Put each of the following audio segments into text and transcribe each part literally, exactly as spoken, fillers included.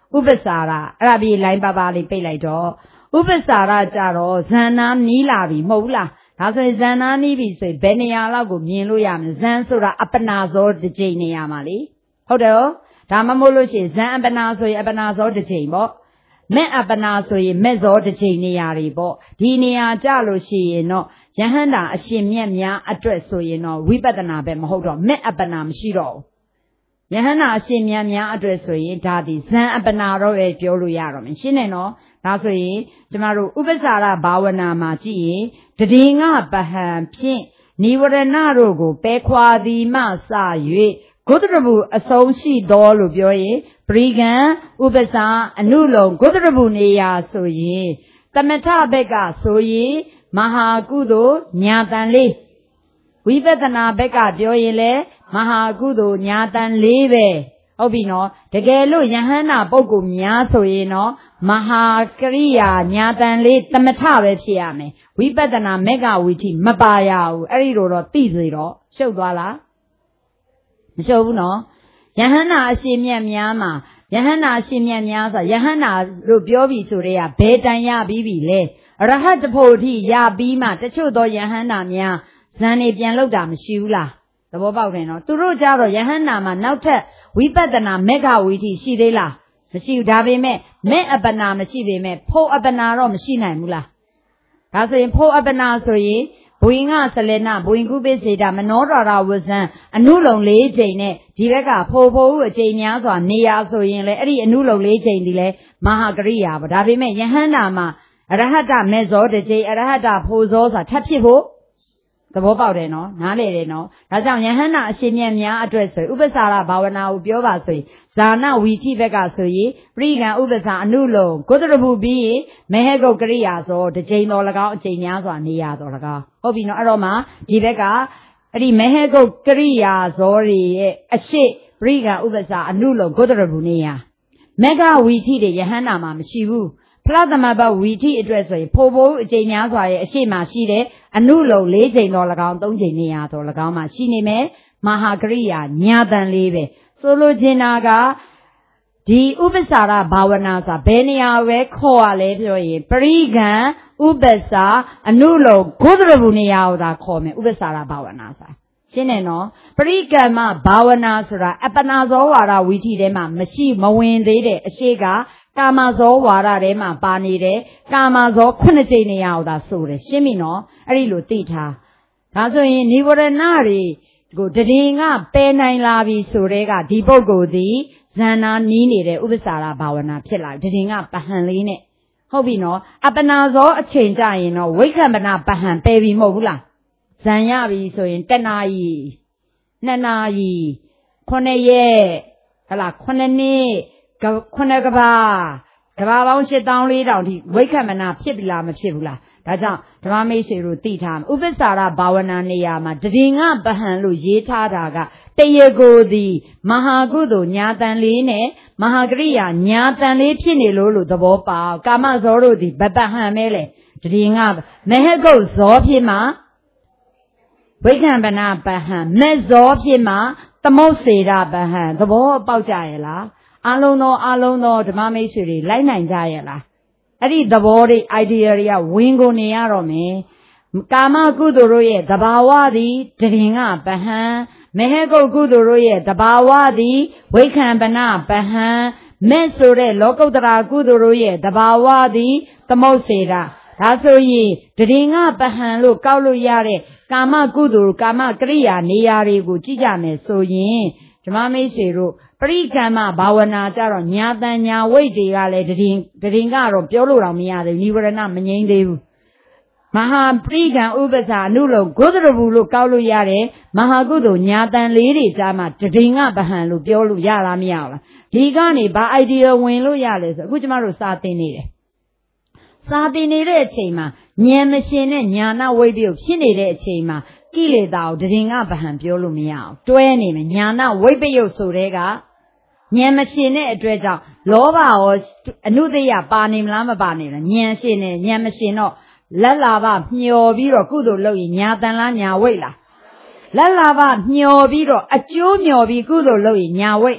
ဥပ္ပစာရအဲ့ဒါပြီးလိုင်းပါပါလေးပိတ်လိုက်တော့ဥပ္ပစာရကြတော့ဇန်နာနီးလာပြီမဟုတ်လားဒါဆိုရင်ဇန်နာနီးပြီဆိုရင်ဘယ်နေရာလောက်ကိုမြင်လို့ရမလဲဇန်ဆိုတာအပနာဇောတစ်ချိန်နေရာမှာလေဟုတ်တယ်ရောဒါမှမဟုတ်လို့ရှိရင်ဇန်အပနာဆိုရင်အပနာဇောတစ်ချိန်ပေါ့မဲ့အပနာဆိုရင်မဲ့ဇောတစ်ချိန်နေရာတွေပေါ့ဒီနေရာကြလို့ရှိရင်တော့ယဟန္တာအရှင်မြတ်များအတွက်ဆိုရင်တော့ဝိပဿနာပဲမဟုတ်တော့မဲ့အပနာမရှိတော့ဘူးယဟန္တာအရှင်မြတ်များအတွက်ဆိုရင်ဒါဒီဇန်အပနာတော့ပဲပြောလို့ရတော့မယ်ရှင်းနေနော်ဒါဆိုရင်ကျမတို့ဥပ္ပစာရဘာဝနာမှာကြည့်ရင်တတိငါပဟံဖြင့်နိဝရဏတို့ကိုပယ်ခွာသည်မှစ၍ဂုတ္တရဘူးအဆုံးရှိတော်လို့ပြောရင်ပရိကံဥပ္ပစာအနုလုံဂုတ္တရဘူးနေရာဆိုရင်တမထဘက်ကဆိုရင်မဟာကုသိုလ်ညာတန်လေးဝိပဿနာဘက်ကပြောရင်လေမဟာကုသိုလ်ညာတန်လေးပဲဟုတ်ပြီနော်တကယ်လို့ယဟန္တာပုဂ္ဂိုလ်များဆိုရင်နော်မဟာကရိယာညာတန်လေးတမထပဲဖြစ်ရမယ်ဝိပဿနာမေဃဝီထိမပါရဘူးအဲ့ဒီလိုတော့သိစေတော့ရှုပ်သွားလားမရှုပ်ဘူးနော်ယဟန္တာအရှင်မြတ်များမှာယဟန္တာအရှင်မြတ်များဆိုယဟန္တာလို့ပြောပြီးဆိုတဲ့ကဘယ်တန်ရပြီးပြီလဲအရဟတ်တဖို့အထိရပြီးမှတချို့သောယဟန္တာများဇန်နေပြန်လောက်တာမရှိဘူးလားသဘောပေါက်တယ်နော်သူတို့ကြတော့ယဟန္တာမှာနောက်ထပ်ဝိပဿနာမေဃဝီထိရှိသေးလားမရှိဘူးဒါပေမဲ့မဲ့အပနာမရှိပေမဲ့ဖို့အပနာတော့မရှိနိုင်ဘူးလားဒါဆိုရင်ဖို့အပနာဆိုရင်ဘဝင်္ဂဆလေနဘဝင်ကုပိစေတာမနောဒရာဝဇံအနုလုံလေးချိန်နဲ့ဒီဘက်ကဖို့ဖို့အချိန်များစွာနေရဆိုရင်လေအဲ့ဒီအနုလုံလေးချိန်ဒီလေမဟာကရိယာပေါ့ဒါပေမဲ့ယဟန္တာမှာအရဟတမေဇောတစ်ချိန်အရဟတဖို့ဇောဆိုတာထပ်ဖြစ်ဖို့သဘောပေါက်တယ်နော်နားလည်တယ်နော်ဒါကြောင့်ယဟန္တာအရှင်မြတ်များအတွက်ဆိုရင်ဥပ္ပစာရဘာဝနာကိုပြောပါဆိုရင်ဇာနာဝီထိဘက်ကဆိုရင်ပရိကံဥပ္ပစာအနုလုံဂုတ္တရဘူးပြီးရင်မေဟကုတ်ကရိယာဆိုတစ်ချိန်တော်၎င်းအချိန်များစွာနေရတော်၎င်းဟုတ်ပြီနော်အဲ့တော့မှဒီဘက်ကအဲ့ဒီမေဟကုတ်ကရိယာဇောတွေရဲ့အရှိပရိကံဥပ္ပစာအနုလုံဂုတ္တရဘူးနေရမေဃဝီထိတွေယဟန္တာမှာမရှိဘူးဖလားသမဘဝီထိအတွက်ဆိုရင်ဖို့ဖို့အချိန်များစွာရဲ့အရှိမှရှိတဲ့အနုလုံ၄ချိန်တော်၎င်း၃ချိန်နေရတော်၎င်းမှရှိနေမယ်မဟာကရိယာညာတန်လေးပဲဆိုလိုချင်တာကဒီဥပ္ပစာရဘာဝနာဆိုတာဘယ်နေရာပဲခေါ်ရလဲပြောရင်ပရိကံဥပ္ပစာအနုလုံဂုတ္တရဘူးနေရာကိုသာခေါ်မယ်ဥပ္ပစာရဘာဝနာဆိုတာရှင်းတယ်နော်ပရိကံမဘာဝနာဆိုတာအပနာဇောဝါဒဝီထိထဲမှာမရှိမဝင်သေးတဲ့အရှိကကာမဇောဝါဒထဲမှာပါနေတယ်ကာမဇောခုနှစ်ကြိမ်နေရအောင်သာဆိုတယ်ရှင်းပြီနော်အဲ့ဒီလိုသိထားဒါဆိုရင်နိဝရဏတွေကိုတည်ငါပယ်နိုင်လာပြီဆိုတဲ့ကဒီပုဂ္ဂိုလ်သည်ဇန္နာနီးနေတဲ့ဥပ္ပစာရဘာဝနာဖြစ်လာတည်ငါပဟံလေးနဲ့ဟုတ်ပြီနော်အပနာဇောအချိန်ကြရင်တော့ဝိက္ခမနာပဟံပယ်ပြီမဟုတ်ဘူးလားဇန်ရပြီဆိုရင်တနာရီနှစ်နာရီခုနှစ်ရက်ဟလာခုနှစ်နှစ်ခုနှစ်ကဘာကဘာပေါင်းရှစ်သောင်းလေးတောင်ထိဝိက္ခမနာဖြစ်ပြီလားမဖြစ်ဘူးလားဒါကြောင့်ဓမ္မမိတ်ဆွေတို့သိထားမယ်ဥပ္ပစာရဘာဝနာနေရာမှာတည်ငါပဟံလို့ရေးထားတာကတရေကိုသည်မဟာကုသိုလ်ညာတန်လေးနဲ့မဟာကရိယာညာတန်လေးဖြစ်နေလို့လို့သဘောပေါက်ကာမဇောတို့သည်ဗပဟံမဲလေတည်ငါမဟကုတ်ဇောဖြစ်မှာဝိက္ခမနာပဟံမဇောဖြစ်မှာသမုတ်စေရပဟံသဘောပေါက်ကြရဲ့လားအလုံးသောအလုံးသောဓမ္မမိတ်ဆွေတွေလိုက်နိုင်ကြရဲ့လားအဲ့ဒီသဘောတွေ idea တွေကဝင်ကုန်နေရတော့မယ်ကာမကုသိုလ်တို့ရဲ့သဘာဝသည်တည်ငါပဟံမဟကုတ်ကုသိုလ်တို့ရဲ့သဘာဝသည်ဝိက္ခမနာပဟံမဲ့ဆိုတဲ့လောကုတ္တရာကုသိုလ်တို့ရဲ့သဘာဝသည်သမုတ်စေတာဒါဆိုရင်တည်ငါပဟံလို့ကောက်လို့ရတဲ့ကာမကုသိုလ်ကာမကရိယာနေရာတွေကိုကြည့်ကြမယ်ဆိုရင်ဓမ္မမိတ်ဆွေတို့ပရိကံမဘာဝနာကြတော့ညာတန်ညာဝိတ်တွေကလည်းတည်တည်ကတော့ပြောလို့တော့မရသေးဘူးနိဝရဏမငြိမ်းသေးဘူးမဟာပရိကံဥပ္ပစာအနုလုံဂုတ္တရဘူးလို့ကောက်လို့ရတယ်မဟာကုသိုလ်ညာတန်လေးတွေကြားမှာတည်ငါပဟံလို့ပြောလို့ရလားမရဘူးလားဒီကနေဘာ idea ဝင်လို့ရလဲဆိုအခုကျမတို့စာသင်နေတယ်စာသင်နေတဲ့အချိန်မှာဉာဏ်မရှင်တဲ့ညာနာဝိတ္တဖြစ်နေတဲ့အချိန်မှာကိလေသာကိုတည်ငါပဟံပြောလို့မရအောင်တွဲနေမယ်ညာနာဝိပ္ပယုတ်ဆိုတဲ့ကဉာဏ်မရှင်တဲ့အတွက်ကြောင့်လောဘရောအနုတ္တယပါနေမလားမပါနေလားဉာဏ်ရှင်နေဉာဏ်မရှင်တော့လက်လာဘမျောပြီးတော့ကုသိုလ်လုပ်ရင်ညာတန်လားညာဝိတ်လားလက်လာဘမျောပြီးတော့အကျိုးမျောပြီးကုသိုလ်လုပ်ရင်ညာဝိတ်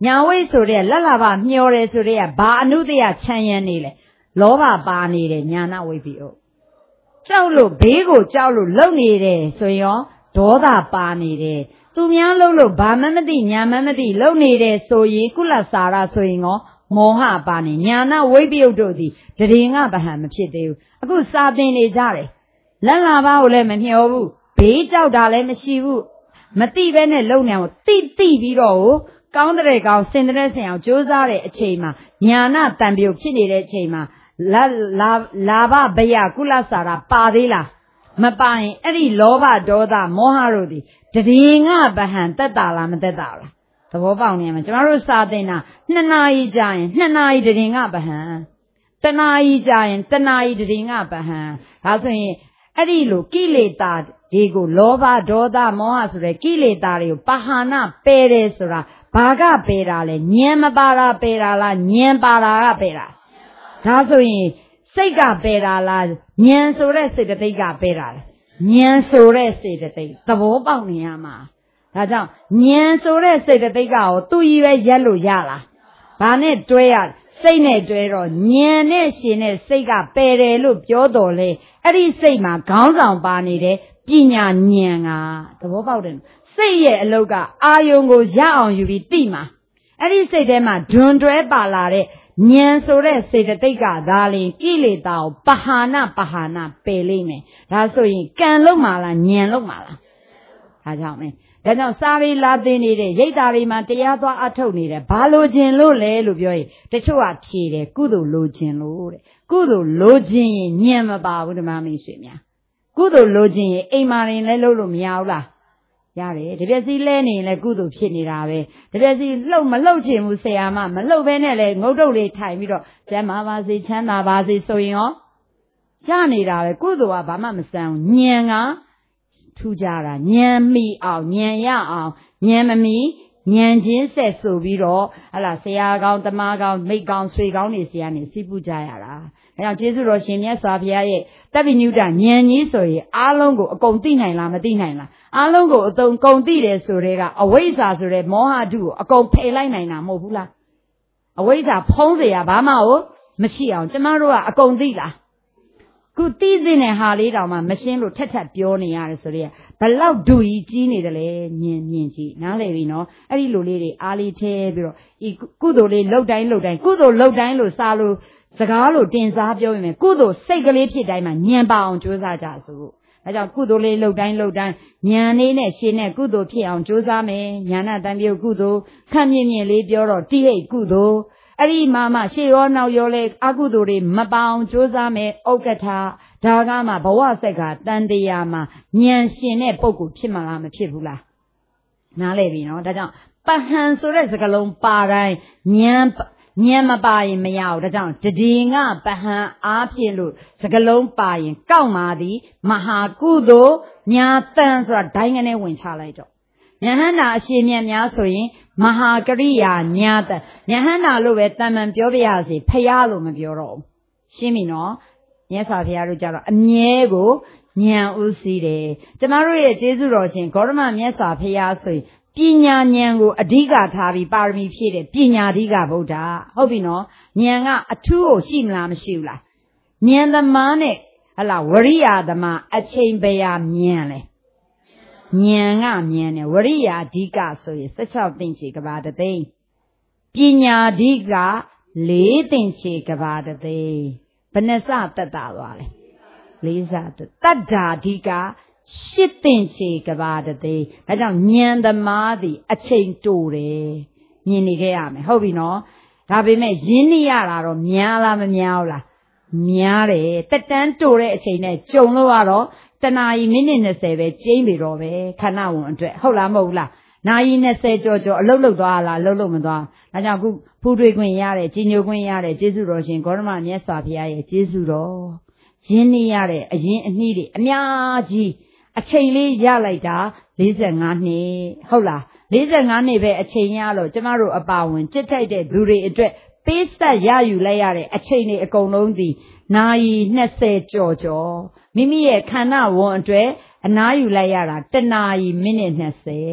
ညာဝိတ်ဆိုတဲ့လက်လာပါမျောတယ်ဆိုတဲ့ကဘာအနုတ္တယချမ်းရမ်းနေလဲလောဘပါနေတယ်ညာနာဝိပ္ပိယကြောက်လို့ဘေးကိုကြောက်လို့လုံနေတယ်ဆိုရင်ရောဒေါသပါနေတယ်သူများလုံလို့ဘာမှမသိညာမှမသိလုံနေတယ်ဆိုရင်ကုလစာရဆိုရင်ရောမောဟပါနေညာနာဝိပ္ပိယတို့သည်တရင်ကဗဟံမဖြစ်သေးဘူးအခုစာသင်နေကြတယ်လက်လာပါကိုလည်းမမျောဘူးဘေးကြောက်တာလည်းမရှိဘူးမသိပဲနဲ့လုံနေအောင်တိတိပြီးတော့ကောင်းတဲ့ကောင်းစင်တဲ့ဆင်အောင်ကြိုးစားတဲ့အချိန်မှာညာနာတန်ပြုတ်ဖြစ်နေတဲ့အချိန်မှာလာလာလာဘဘယကုလစာရပါသေးလားမပါရင်အဲ့ဒီလောဘဒေါသမောဟတို့သည်တရင်ကဗဟံတက်တာလားမတက်တာလားသဘောပေါက်နေမှာကျမတို့စာသင်တာနှစ်နာရီကြာရင်နှစ်နာရီတရင်ကဗဟံတနာရီကြာရင်တနာရီတရင်ကဗဟံဒါဆိုရင်အဲ့ဒီလိုကိလေသာတွေကိုလောဘဒေါသမောဟဆိုတဲ့ကိလေသာတွေကိုပဟာနာပယ်တယ်ဆိုတာဘာကပယ်တာလဲဉာဏ်မပါတာပယ်တာလားဉာဏ်ပါတာကပယ်တာဒါဆိုရင်စိတ်ကပယ်တာလားဉာဏ်ဆိုတဲ့စေတသိက်ကပယ်တာလားဉာဏ်ဆိုတဲ့စေတသိက်သဘောပေါက်နေရမှာဒါကြောင့်ဉာဏ်ဆိုတဲ့စေတသိက်ကရောသူ့ကြီးပဲရက်လို့ရလားဘာနဲ့တွဲရစိတ်နဲ့တွဲတော့ဉာဏ်နဲ့ရှင်တဲ့စိတ်ကပယ်တယ်လို့ပြောတော်လေအဲ့ဒီစိတ်မှာခေါင်းဆောင်ပါနေတဲ့ပညာဉာဏ်ကသဘောပေါက်တယ်စိတ်ရဲ့အလုတ်ကအာယုံကိုရအောင်ယူပြီးသိမှာအဲ့ဒီစိတ်ထဲမှာဒွန်တွဲပါလာတဲ့ဉာဏ်ဆိုတဲ့စေတသိက်ကသာလင်ကိလေသာကိုပဟာနာပဟာနာပယ်လိမ့်မယ်ဒါဆိုရင်ကံလုံးမှာလားဉာဏ်လုံးမှာလားဒါကြောင့်မင်းဒါကြောင့်စာရီလာသိနေတဲ့ရိတ်တာတွေမှာတရားသွားအထုတ်နေတယ်ဘာလို့ခြင်းလို့လဲလို့ပြောရင်တချို့ကဖြေတယ်ကုသိုလ်လိုခြင်းလို့တဲ့ကုသိုလ်လိုခြင်းရင်ဉာဏ်မပါဘူးဓမ္မမင်းဆွေများကုသိုလ်လိုခြင်းရင်အိမ်မာရင်လည်းလုပ်လို့မရဘူးလားရတယ်တပြက်စီလဲနေရင်လည်းကုသိုလ်ဖြစ်နေတာပဲတပြက်စီလှုပ်မလှုပ်ချင်ဘူးဆရာမမလှုပ်ဘဲနဲ့လည်းငုတ်တုတ်လေးထိုင်ပြီးတော့ကျမ်းမာပါစေချမ်းသာပါစေဆိုရင်ရောရနေတာပဲကုသိုလ်ကဘာမှမဆန်းဘူးဉာဏ်ကထူကြတာဉာဏ်မိအောင်ဉာဏ်ရအောင်ဉာဏ်မမီဉာဏ်ချင်းဆက်ဆိုပြီးတော့ဟလာဆရာကောင်းတမကောင်းမိတ်ကောင်းဆွေကောင်းတွေဆရာနေစီးပူကြရတာအဲကြောင့်ကျေးဇူးတော်ရှင်မြတ်စွာဘုရားရဲ့တပ္ပိညုတဉာဏ်ကြီးဆိုရင်အားလုံးကိုအကုန်သိနိုင်လားမသိနိုင်လားအားလုံးကိုအကုန်ကုန်သိတယ်ဆိုတဲ့ကအဝိဇ္ဇာဆိုတဲ့မောဟဓုကိုအကုန်ဖယ်လိုက်နိုင်တာမဟုတ်ဘူးလားအဝိဇ္ဇာဖုံးเสียဘာမှမရှိအောင်ကျမတို့ကအကုန်သိလားခုသိသိတဲ့ဟာလေးတောင်မှမရှင်းလို့ထက်ထက်ပြောနေရတယ်ဆိုတော့ဘလောက်ဒူကြီးကြီးနေတယ်လေညင်ညင်ကြီးနားလည်ပြီနော်အဲ့ဒီလိုလေးတွေအားလေးထဲပြီးတော့ဤကုသိုလ်လေးလှုပ်တိုင်းလှုပ်တိုင်းကုသိုလ်လှုပ်တိုင်းလို့စားလို့စကားလို့တင်စားပြောရင်ကုသိုလ်စိတ်ကလေးဖြစ်တိုင်းမှာညံပါအောင်ကြိုးစားကြစို့ဒါကြောင့်ကုသိုလ်လေးလှုပ်တိုင်းလှုပ်တိုင်းဉာဏ်လေးနဲ့ရှင်နဲ့ကုသိုလ်ဖြစ်အောင်ကြိုးစားမယ်ဉာဏတန်ပြုတ်ကုသိုလ်ခန့်မြင့်မြင့်လေးပြောတော့တိဟိတ်ကုသိုလ်အဲ့ဒီမှာမှရှေ့ရောနောက်ရောလဲအကုသိုလ်တွေမပအောင်ကြိုးစားမယ်ဥက္ကဋ္ဌဒါကမှဘဝဆက်ကတန်တရားမှာဉာဏ်ရှင်တဲ့ပုဂ္ဂိုလ်ဖြစ်မှာလားမဖြစ်ဘူးလားနားလည်ပြီနော်ဒါကြောင့်ပဟံဆိုတဲ့စကားလုံးပါတိုင်းဉာဏ်ဉာဏ်မပါရင်မရဘူးဒါကြောင့်တတိငါပဟံအားဖြင့်လို့စကလုံးပါရင်ကောက်မာသည်မဟာကုသိုလ်ညာတန်ဆိုတာဒိုင်းကနေဝင်ချလိုက်တော့ယဟန္တာအရှင်မြတ်များဆိုရင်မဟာကရိယာညာတန်ယဟန္တာလို့ပဲတန်မှန်ပြောပြရစီဖျားလို့မပြောတော့ဘူးရှင်းပြီနော်မြတ်စွာဘုရားတို့ကြတော့အမြဲကိုဉာဏ်ဥသိတယ်ကျမတို့ရဲ့ကျေးဇူးတော်ရှင်ဂေါတမမြတ်စွာဘုရားဆိုရင်ပညာဉာဏ်ကိုအဓိကထားပြီးပါရမီဖြည့်တယ်ပညာအဓိကဗုဒ္ဓဟုတ်ပြီနော်ဉာဏ်ကအထူးကိုရှိမလားမရှိဘူးလားဉာဏ်သမားနဲ့ဟလာဝရိယသမားအချိန်ပရာဉာဏ်လေဉာဏ်ကဉာဏ်နဲ့ဝရိယအဓိကဆိုရင်၁၆သိမ့်ချေကဘာတသိန်းပညာအဓိက၄သိမ့်ချေကဘာတသိန်းဘယ်နှစတက်တာသွားလဲလေးစတတ္တာအဓိကရှစ်သိမ့်ချေကဘာတသိဒါကြောင့်ဉာဏ်သမားသည်အချိန်တိုတယ်မြင်နေခဲ့ရမယ်ဟုတ်ပြီနော်ဒါပေမဲ့ရင်းနေရတာတော့များလားမများဘူးလားများတယ်တက်တန်းတိုတဲ့အချိန်နဲ့ကြုံလို့ရတော့တနာရီမိနစ်၂၀ပဲကျင်းပြီတော့ပဲခဏဝန်အတွက်ဟုတ်လားမဟုတ်လားနာရီ၂၀ကြော်ကြော်အလုတ်လုတ်သွားလားအလုတ်လုတ်မသွားဒါကြောင့်ခုဖူးတွေခွင့်ရတယ်ကြီးညိုခွင့်ရတယ်ကျေးဇူးတော်ရှင်ဂေါတမမြတ်စွာဘုရားရဲ့ကျေးဇူးတော်ရင်းနေရတဲ့အရင်အနည်းတွေအများကြီးအချိန်လေးရလိုက်တာ၄၅နှစ်ဟုတ်လား၄၅နှစ်ပဲအချိန်ရလို့ကျမတို့အပါဝင်ကြစ်ထိုက်တဲ့သူတွေအတွက်ပေးဆက်ရယူလိုက်ရတဲ့အချိန်တွေအကုန်လုံးဒီနာရီ၂၀ကြော်ကြော်မိမိရဲ့ခန္ဓာဝန်အတွက်အနားယူလိုက်ရတာတနာရီမိနစ်၂၀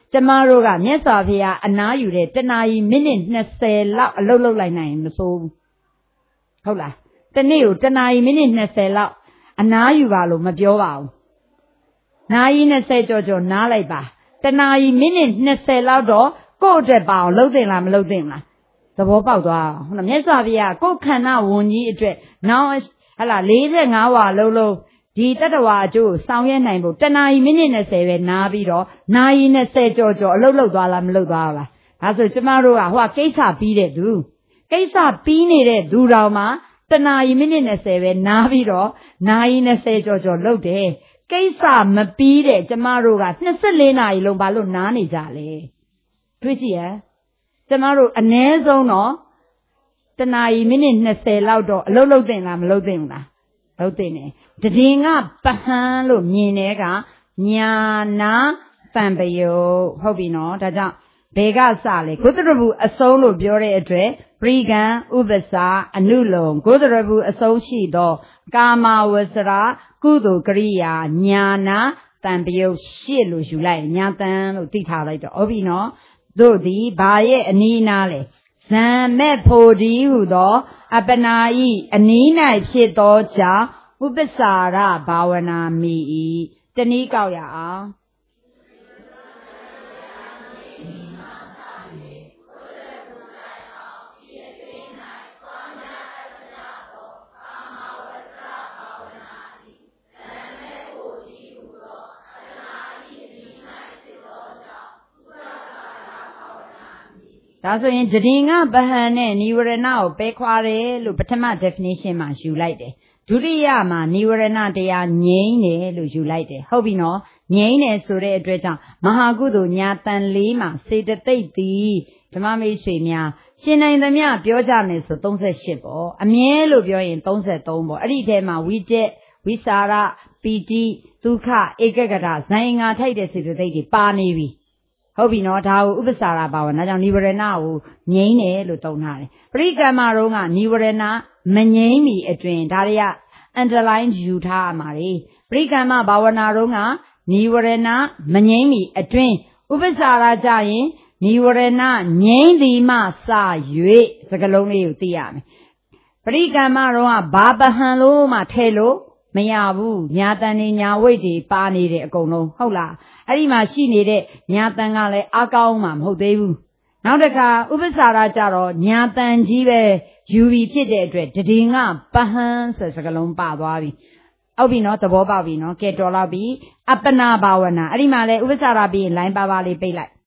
ကျမတို့ကမြတ်စွာဘုရားအနားယူတဲ့တနာရီမိနစ်နှစ်ဆယ်လောက်အလုပ်လုပ်လိုက်နိုင်မဆိုးဘူးဟုတ်လားတနေ့ကိုတနာရီမိနစ်နှစ်ဆယ်လောက်အနားယူပါလို့မပြောပါဘူးနာရီနှစ်ဆယ်ကြော်ကြော်နားလိုက်ပါတနာရီမိနစ်နှစ်ဆယ်လောက်တော့ကိုယ့်အတွက်ပါအောင်လုပ်သင့်လားမလုပ်သင့်လားသဘောပေါက်သွားအောင်ဟုတ်လားမြတ်စွာဘုရားကိုယ်ခန္ဓာဝန်ကြီးအတွက်နောက်ဟလာ၄၅ဝါလုံးလုံးဒီတတ္တဝါအကျိုးဆောင်ရွက်နိုင်ဖို့တနာရီမိနစ်နှစ်ဆယ်ပဲနားပြီးတော့နာရီနှစ်ဆယ်ကြော်ကြော်အလုပ်လုပ်သွားလားမလုပ်သွားဘူးလားဒါဆိုကျမတို့ကဟိုကကိစ္စပြီးတဲ့သူကိစ္စပြီးနေတဲ့သူတော်မှာတနာရီမိနစ်နှစ်ဆယ်ပဲနားပြီးတော့နာရီနှစ်ဆယ်ကြော်ကြော်လုပ်တယ်ကိစ္စမပြီးတဲ့ကျမတို့ကနှစ်ဆယ့်လေးနာရီလုံးဘာလို့နားနေကြလဲတွေ့ကြည့်ရကျမတို့အ ਨੇ ဆုံးတော့တနာရီမိနစ်နှစ်ဆယ်လောက်တော့အလုပ်လုပ်သင့်လားမလုပ်သင့်ဘူးလားလုပ်သင့်တယ်တည်ငါပဟံလို့မြင်တဲ့ကညာနာပံပယုတ်ဟုတ်ပြီနော်ဒါကြောင့်ဘေကစလေကုသရဘူးအဆုံးလို့ပြောတဲ့အတွက်ပရိကံဥပ္ပစာအနုလုံကုသရဘူးအဆုံးရှိသောကာမဝဆရာကုသိုလ်ကရိယာညာနာတံပယုတ်ရှစ်လို့ယူလိုက်ညာတံလို့သိထားလိုက်တော့ဟုတ်ပြီနော်တို့သည်ဘာရဲ့အနီးနာလဲဇံမဲ့ဖို့ဒီဟုသောအပနာဤအနီး၌ဖြစ်သောကြောင့်ဥပ္ပစာရဘာဝနာမိဤတနည်းကောက်ရအောင်ဒါဆိုရင်တည်ငါပဟံနဲ့နိဝရဏကိုပဲခွာတယ်လို့ပထမ definition မှာယူလိုက်တယ်ဒုတိယမှာနိဝရဏတရားငြိမ်းတယ်လို့ယူလိုက်တယ်ဟုတ်ပြီနော်ငြိမ်းတယ်ဆိုတဲ့အတွက်ကြောင့်မဟာကုသိုလ်ညာတန်လေးမှာစေတသိက်သည်ဓမ္မမိတ်ဆွေများရှင်နိုင်သမျှပြောကြမယ်ဆိုသုံးဆယ့်ရှစ်ပေါ့အမြဲလို့ပြောရင်သုံးဆယ့်သုံးပေါ့အဲ့ဒီထဲမှာဝိတက်ဝိစာရပီတိဒုက္ခဧကဂတဇိုင်ငါထိုက်တဲ့စေတသိက်တွေပါနေပြီဟုတ်ပြီနော်ဒါကိုဥပ္ပစာရဘာဝနာကြောင့်နိဝရဏကိုငြိမ်းတယ်လို့သုံးထားတယ်ပရိကမ္မာတော့ကနိဝရဏမငြိမ်းမီအတွင်ဒါတွေက underline ယူထားရမှာလေပရိကမ္မာဘာဝနာတော့ကနိဝရဏမငြိမ်းမီအတွင်ဥပ္ပစာရကြရင်နိဝရဏငြိမ်းသည်မှစ၍စကလုံးလေးကိုသိရမယ်ပရိကမ္မာတော့ကဘာပဟံလို့မှထဲလို့မရဘူးညာတန်နေညာဝိတ်တွေပါနေတယ်အကုန်လုံးဟုတ်လားအဲ့ဒီမှာရှိနေတဲ့ညာတန်ကလည်းအကောင်းမှမဟုတ်သေးဘူးနောက်တစ်ခါဥပ္ပစာရကြတော့ညာတန်ကြီးပဲယူပြီးဖြစ်တဲ့အတွက်တည်ငါပဟံဆိုတဲ့စကားလုံးပါသွားပြီဟုတ်ပြီနော်သဘောပေါက်ပြီနော်ကဲတော်တော့ပြီအပ္ပနာဘာဝနာအဲ့ဒီမှာလဲဥပ္ပစာရပြီးရင် line ပါပါလေးပိတ်လိုက်